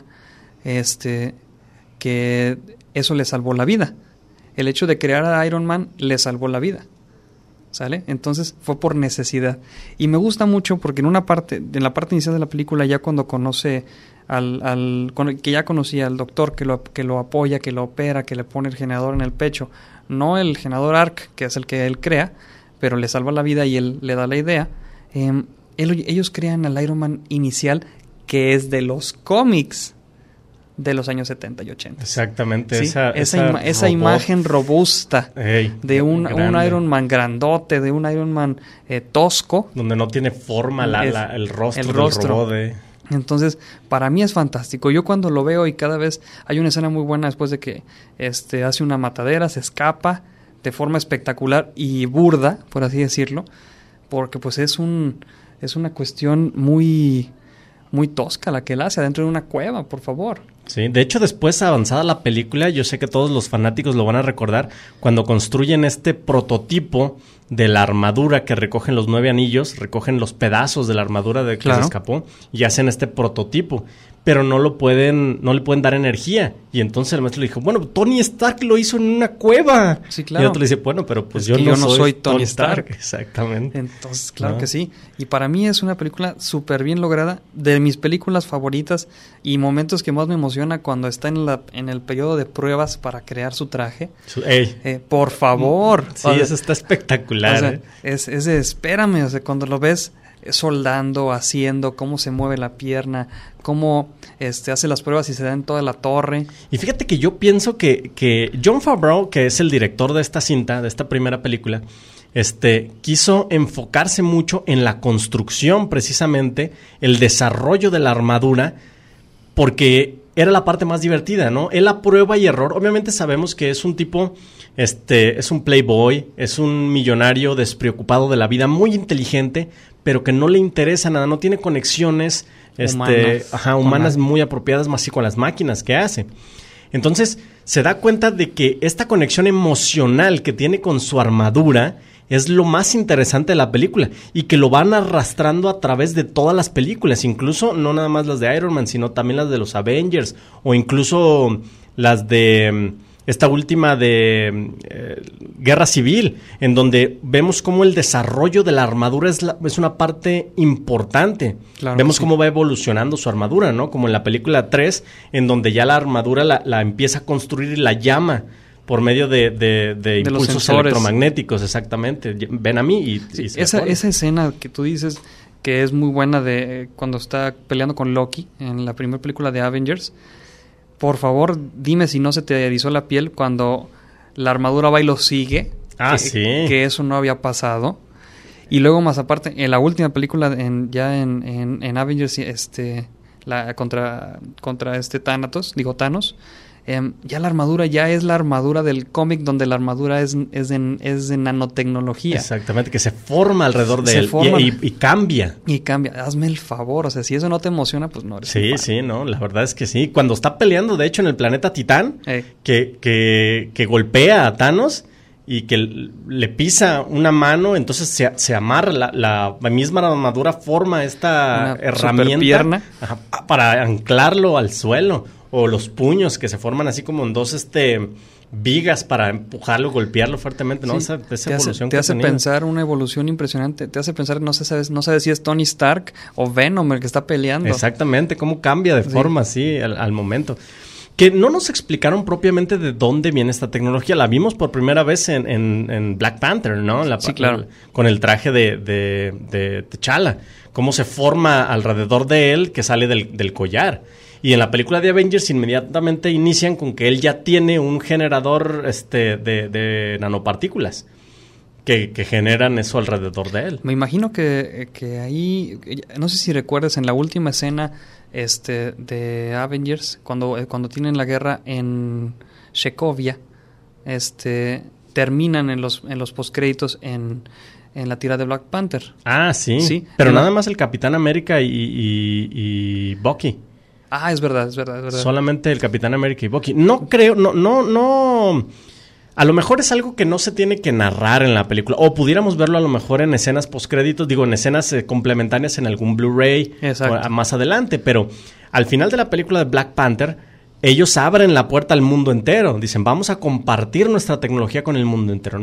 que eso le salvó la vida. El hecho de crear a Iron Man le salvó la vida. ¿Sale? Entonces fue por necesidad. Y me gusta mucho porque en la parte inicial de la película, ya cuando conoce que ya conocía al doctor que lo apoya, que lo opera, que le pone el generador en el pecho, no el generador ARC, que es el que él crea, pero le salva la vida y él le da la idea. Ellos crean al Iron Man inicial, que es de los cómics de los años 70 y 80. Exactamente. ¿Sí? Esa imagen robusta de un Iron Man grandote, de un Iron Man tosco. Donde no tiene forma el rostro del robot. Entonces, para mí es fantástico. Yo cuando lo veo, y cada vez hay una escena muy buena después de que hace una matadera, se escapa de forma espectacular y burda, por así decirlo, porque pues es una cuestión muy, muy tosca la que él hace adentro de una cueva, por favor. Sí, de hecho, después, avanzada la película, yo sé que todos los fanáticos lo van a recordar, cuando construyen este prototipo de la armadura que recogen los 9 anillos, recogen los pedazos de la armadura de que se escapó y hacen este prototipo, pero no le pueden dar energía. Y entonces el maestro le dijo, bueno, Tony Stark lo hizo en una cueva. Sí, claro. Y el otro le dice, bueno, pero pues yo no soy Tony Stark. Exactamente. Entonces, claro que sí. Y para mí es una película súper bien lograda, de mis películas favoritas, y momentos que más me emociona cuando está en el periodo de pruebas para crear su traje. Por favor. Sí, eso está espectacular. O sea, es de espérame, o sea, cuando lo ves soldando, haciendo, cómo se mueve la pierna, cómo hace las pruebas y se da en toda la torre. Y fíjate que yo pienso que Jon Favreau, que es el director de esta cinta, de esta primera película, quiso enfocarse mucho en la construcción, precisamente, el desarrollo de la armadura, porque era la parte más divertida, ¿no? Él a prueba y error. Obviamente sabemos que es un tipo, es un playboy, es un millonario despreocupado de la vida, muy inteligente, pero que no le interesa nada, no tiene conexiones humanas muy apropiadas, más que con las máquinas que hace. Entonces, se da cuenta de que esta conexión emocional que tiene con su armadura es lo más interesante de la película y que lo van arrastrando a través de todas las películas, incluso no nada más las de Iron Man, sino también las de los Avengers o incluso las de esta última de Guerra Civil, en donde vemos cómo el desarrollo de la armadura es una parte importante. Claro, vemos cómo va evolucionando su armadura, ¿no? Como en la película 3, en donde ya la armadura la empieza a construir y la llama por medio de impulsos electromagnéticos, exactamente. Ven a mí y esa escena que tú dices que es muy buena de cuando está peleando con Loki en la primera película de Avengers. Por favor, dime si no se te erizó la piel cuando la armadura va y lo sigue. Que eso no había pasado. Y luego, más aparte, en la última película, en Avengers, contra Thanos, ya la armadura ya es la armadura del cómic, donde la armadura es de nanotecnología. Exactamente, que se forma alrededor de él y cambia. Y cambia. Hazme el favor, o sea, si eso no te emociona, pues no eres Sí, no, la verdad es que sí. Cuando está peleando, de hecho, en el planeta Titán, que golpea a Thanos y que le pisa una mano, entonces se amarra, la misma armadura forma esta herramienta para anclarlo al suelo. O los puños que se forman así como en dos vigas para empujarlo, golpearlo fuertemente, ¿no? Sí, esa evolución te hace pensar una evolución impresionante. Te hace pensar, no sabes si es Tony Stark o Venom el que está peleando. Exactamente, cómo cambia de forma así al momento. Que no nos explicaron propiamente de dónde viene esta tecnología. La vimos por primera vez en Black Panther, ¿no? Claro. Con el traje de T'Challa. Cómo se forma alrededor de él que sale del collar. Y en la película de Avengers inmediatamente inician con que él ya tiene un generador de nanopartículas que generan eso alrededor de él. Me imagino que ahí, no sé si recuerdas en la última escena de Avengers, cuando tienen la guerra en Sokovia, terminan en los postcréditos en la tira de Black Panther. Ah, sí. Pero nada más el Capitán América y Bucky. Ah, es verdad. Solamente el Capitán América y Bucky. No creo, no. A lo mejor es algo que no se tiene que narrar en la película. O pudiéramos verlo a lo mejor en escenas postcréditos, en escenas complementarias en algún Blu-ray más adelante. Pero al final de la película de Black Panther, ellos abren la puerta al mundo entero. Dicen, vamos a compartir nuestra tecnología con el mundo entero.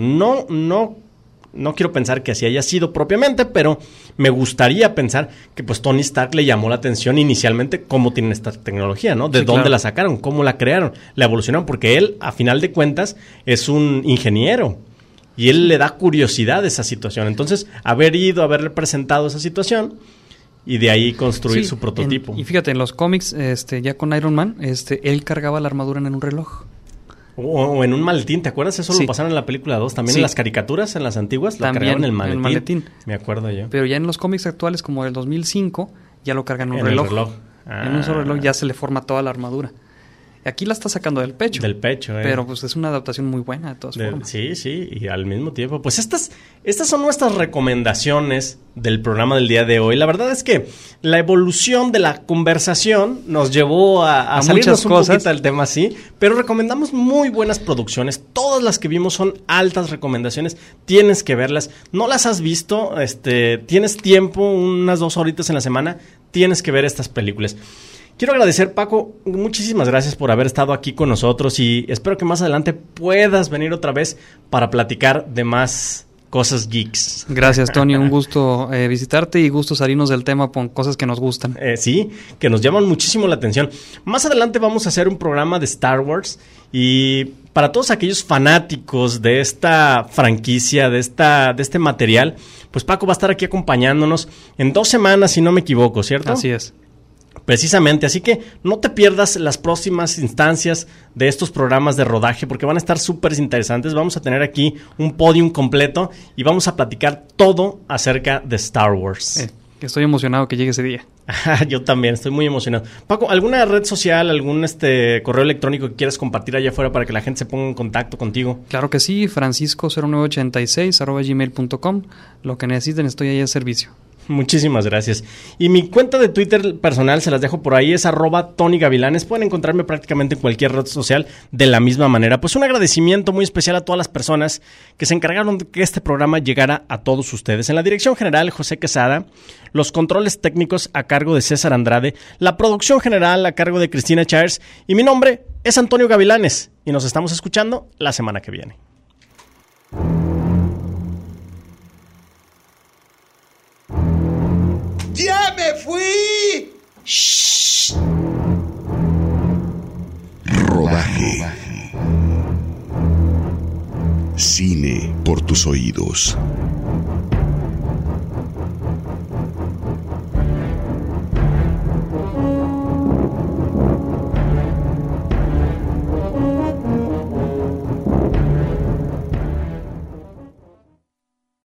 No quiero pensar que así haya sido propiamente, pero me gustaría pensar que pues Tony Stark le llamó la atención inicialmente cómo tienen esta tecnología, ¿no? De dónde la sacaron, cómo la crearon, la evolucionaron, porque él, a final de cuentas, es un ingeniero y él le da curiosidad de esa situación. Entonces, haberle presentado esa situación y de ahí construir su prototipo. Y fíjate, en los cómics, ya con Iron Man, él cargaba la armadura en un reloj. O en un maletín, ¿te acuerdas? Eso lo pasaron en la película 2. También en las caricaturas, en las antiguas, lo cargaban en el maletín. Me acuerdo yo. Pero ya en los cómics actuales, como el 2005, ya lo cargan en un reloj. En un solo reloj ya se le forma toda la armadura. Aquí la está sacando del pecho. Pero pues es una adaptación muy buena de todas formas. Sí, y al mismo tiempo. Pues estas son nuestras recomendaciones del programa del día de hoy. La verdad es que la evolución de la conversación nos llevó a salirnos un poquito del tema, sí. Pero recomendamos muy buenas producciones. Todas las que vimos son altas recomendaciones. Tienes que verlas. No las has visto, tienes tiempo, unas 2 horitas en la semana, tienes que ver estas películas. Quiero agradecer, Paco, muchísimas gracias por haber estado aquí con nosotros y espero que más adelante puedas venir otra vez para platicar de más cosas geeks. Gracias, Tony, un gusto visitarte y gusto salirnos del tema con cosas que nos gustan. Sí, que nos llaman muchísimo la atención. Más adelante vamos a hacer un programa de Star Wars y para todos aquellos fanáticos de esta franquicia, de este material, pues Paco va a estar aquí acompañándonos en 2 semanas, si no me equivoco, ¿cierto? Así es. Precisamente, así que no te pierdas las próximas instancias de estos programas de rodaje porque van a estar súper interesantes. Vamos a tener aquí un podium completo y vamos a platicar todo acerca de Star Wars. Estoy emocionado que llegue ese día. Yo también, estoy muy emocionado. Paco, ¿alguna red social, algún correo electrónico que quieras compartir allá afuera para que la gente se ponga en contacto contigo? Claro que sí, francisco0986@gmail.com. Lo que necesiten, estoy ahí al servicio. Muchísimas gracias. Y mi cuenta de Twitter personal, se las dejo por ahí, es @TonyGavilanes. Pueden encontrarme prácticamente en cualquier red social de la misma manera. Pues un agradecimiento muy especial a todas las personas que se encargaron de que este programa llegara a todos ustedes. En la dirección general, José Quesada, los controles técnicos a cargo de César Andrade, la producción general a cargo de Cristina Chávez, y mi nombre es Antonio Gavilanes, y nos estamos escuchando la semana que viene. ¡Ya me fui! Shh. Rodaje. Cine por tus oídos.